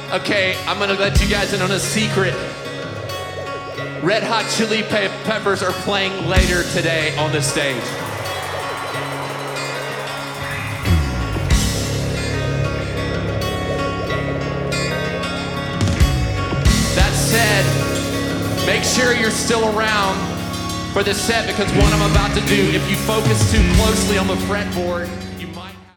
Okay, I'm gonna let you guys in on a secret. Red Hot Chili Peppers are playing later today on the stage. That said, make sure you're still around for the set, because what I'm about to do, if you focus too closely on the fretboard,